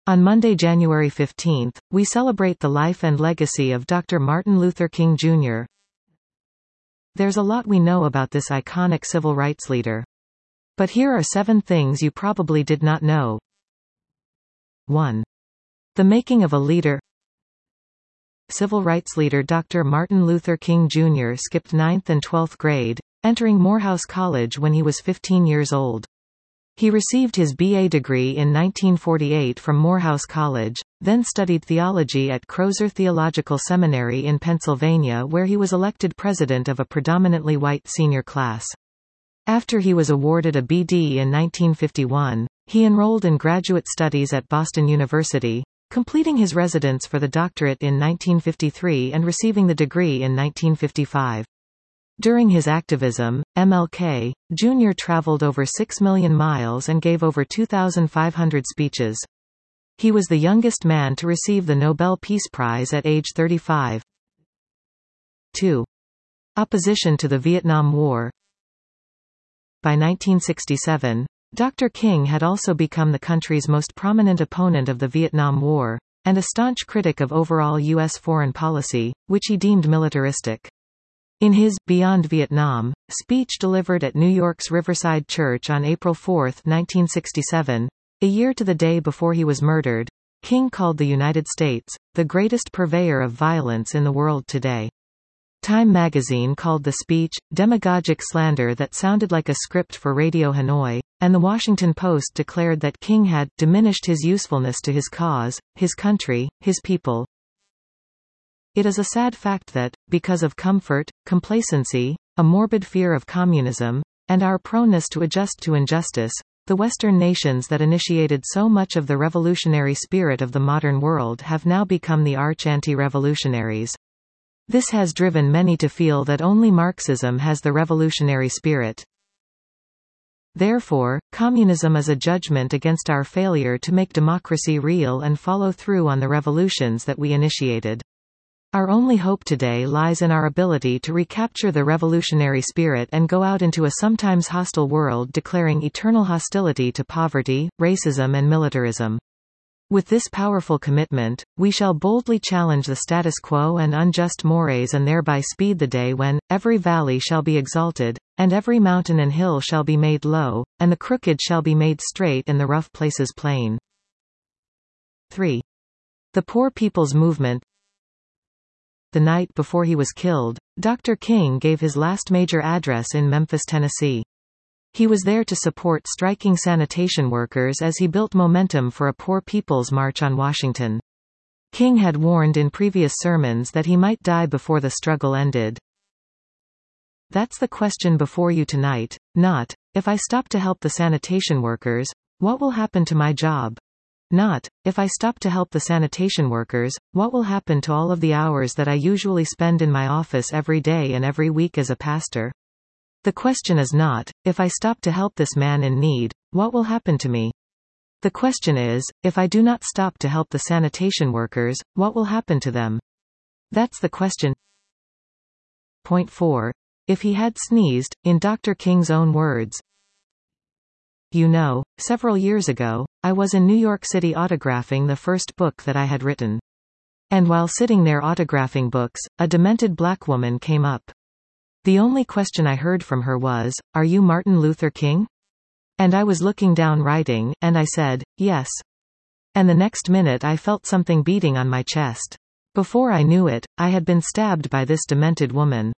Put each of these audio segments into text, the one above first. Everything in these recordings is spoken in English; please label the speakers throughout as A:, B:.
A: On Monday, January 15, we celebrate the life and legacy of Dr. Martin Luther King, Jr. There's a lot we know about this iconic civil rights leader. But here are 7 things you probably did not know. 1. The making of a leader. Civil rights leader Dr. Martin Luther King, Jr. skipped 9th and 12th grade, entering Morehouse College when he was 15 years old. He received his BA degree in 1948 from Morehouse College, then studied theology at Crozer Theological Seminary in Pennsylvania, where he was elected president of a predominantly white senior class. After he was awarded a BD in 1951, he enrolled in graduate studies at Boston University, completing his residence for the doctorate in 1953 and receiving the degree in 1955. During his activism, MLK, Jr. traveled over 6 million miles and gave over 2,500 speeches. He was the youngest man to receive the Nobel Peace Prize at age 35. 2. Opposition to the Vietnam War. By 1967, Dr. King had also become the country's most prominent opponent of the Vietnam War, and a staunch critic of overall U.S. foreign policy, which he deemed militaristic. In his Beyond Vietnam speech delivered at New York's Riverside Church on April 4, 1967, a year to the day before he was murdered, King called the United States the greatest purveyor of violence in the world today. Time magazine called the speech demagogic slander that sounded like a script for Radio Hanoi, and the Washington Post declared that King had diminished his usefulness to his cause, his country, his people. It is a sad fact that, because of comfort, complacency, a morbid fear of communism, and our proneness to adjust to injustice, the Western nations that initiated so much of the revolutionary spirit of the modern world have now become the arch anti-revolutionaries. This has driven many to feel that only Marxism has the revolutionary spirit. Therefore, communism is a judgment against our failure to make democracy real and follow through on the revolutions that we initiated. Our only hope today lies in our ability to recapture the revolutionary spirit and go out into a sometimes hostile world declaring eternal hostility to poverty, racism and militarism. With this powerful commitment, we shall boldly challenge the status quo and unjust mores and thereby speed the day when every valley shall be exalted, and every mountain and hill shall be made low, and the crooked shall be made straight and the rough places plain. 3. The Poor People's Movement. The night before he was killed, Dr. King gave his last major address in Memphis, Tennessee. He was there to support striking sanitation workers as he built momentum for a Poor People's March on Washington. King had warned in previous sermons that he might die before the struggle ended. That's the question before you tonight, not, if I stop to help the sanitation workers, what will happen to my job? Not, if I stop to help the sanitation workers, what will happen to all of the hours that I usually spend in my office every day and every week as a pastor? The question is not, if I stop to help this man in need, what will happen to me? The question is, if I do not stop to help the sanitation workers, what will happen to them? That's the question. Point 4. If he had sneezed, in Dr. King's own words. You know, several years ago, I was in New York City autographing the first book that I had written. And while sitting there autographing books, a demented black woman came up. The only question I heard from her was, "Are you Martin Luther King?" And I was looking down writing, and I said, "Yes." And the next minute I felt something beating on my chest. Before I knew it, I had been stabbed by this demented woman.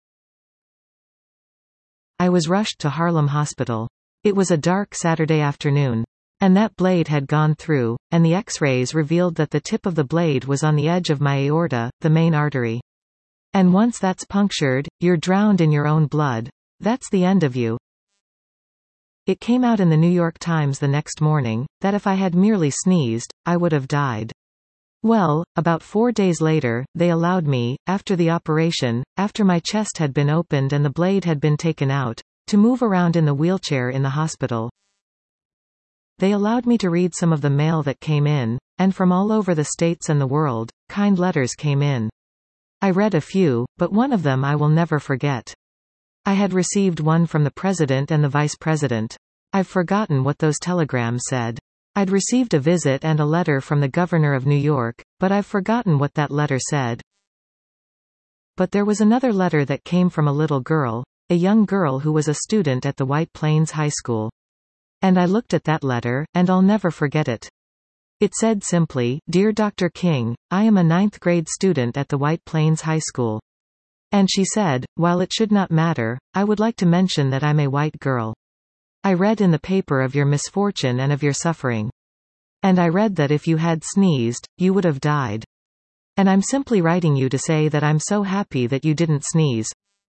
A: I was rushed to Harlem Hospital. It was a dark Saturday afternoon. And that blade had gone through, and the X-rays revealed that the tip of the blade was on the edge of my aorta, the main artery. And once that's punctured, you're drowned in your own blood. That's the end of you. It came out in the New York Times the next morning, that if I had merely sneezed, I would have died. Well, about 4 days later, they allowed me, after the operation, after my chest had been opened and the blade had been taken out, to move around in the wheelchair in the hospital. They allowed me to read some of the mail that came in, and from all over the states and the world, kind letters came in. I read a few, but one of them I will never forget. I had received one from the President and the Vice President. I've forgotten what those telegrams said. I'd received a visit and a letter from the governor of New York, but I've forgotten what that letter said. But there was another letter that came from a little girl, a young girl who was a student at the White Plains High School. And I looked at that letter, and I'll never forget it. It said simply, "Dear Dr. King, I am a 9th grade student at the White Plains High School." And she said, "While it should not matter, I would like to mention that I'm a white girl. I read in the paper of your misfortune and of your suffering. And I read that if you had sneezed, you would have died. And I'm simply writing you to say that I'm so happy that you didn't sneeze."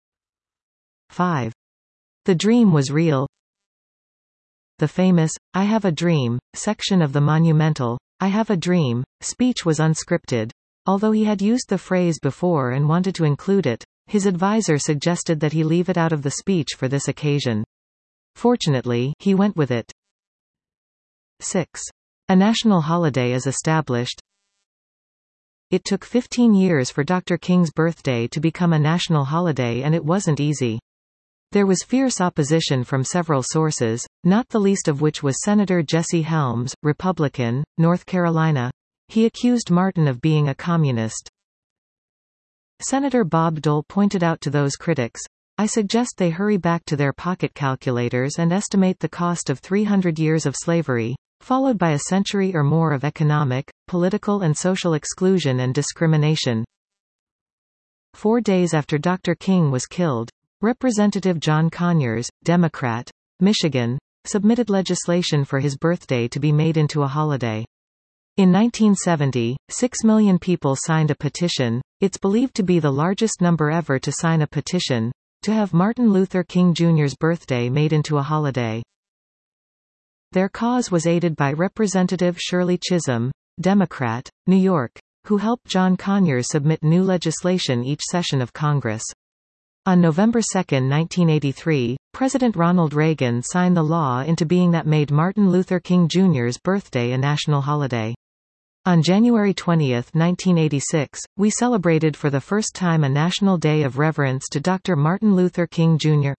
A: 5. The dream was real. The famous, "I have a dream," section of the monumental, "I have a dream," speech was unscripted. Although he had used the phrase before and wanted to include it, his advisor suggested that he leave it out of the speech for this occasion. Fortunately, he went with it. 6. A national holiday is established. It took 15 years for Dr. King's birthday to become a national holiday, and it wasn't easy. There was fierce opposition from several sources, not the least of which was Senator Jesse Helms, Republican, North Carolina. He accused Martin of being a communist. Senator Bob Dole pointed out to those critics, "I suggest they hurry back to their pocket calculators and estimate the cost of 300 years of slavery, followed by a century or more of economic, political and social exclusion and discrimination." 4 days after Dr. King was killed, Representative John Conyers, Democrat, Michigan, submitted legislation for his birthday to be made into a holiday. In 1970, 6 million people signed a petition, it's believed to be the largest number ever to sign a petition, to have Martin Luther King Jr.'s birthday made into a holiday. Their cause was aided by Representative Shirley Chisholm, Democrat, New York, who helped John Conyers submit new legislation each session of Congress. On November 2, 1983, President Ronald Reagan signed the law into being that made Martin Luther King Jr.'s birthday a national holiday. On January 20, 1986, we celebrated for the first time a National Day of Reverence to Dr. Martin Luther King Jr.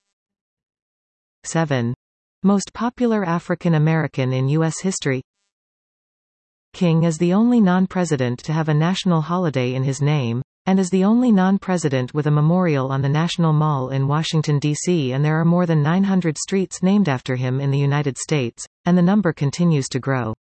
A: 7. Most popular African American in U.S. history. King is the only non-president to have a national holiday in his name, and is the only non-president with a memorial on the National Mall in Washington, D.C. and there are more than 900 streets named after him in the United States, and the number continues to grow.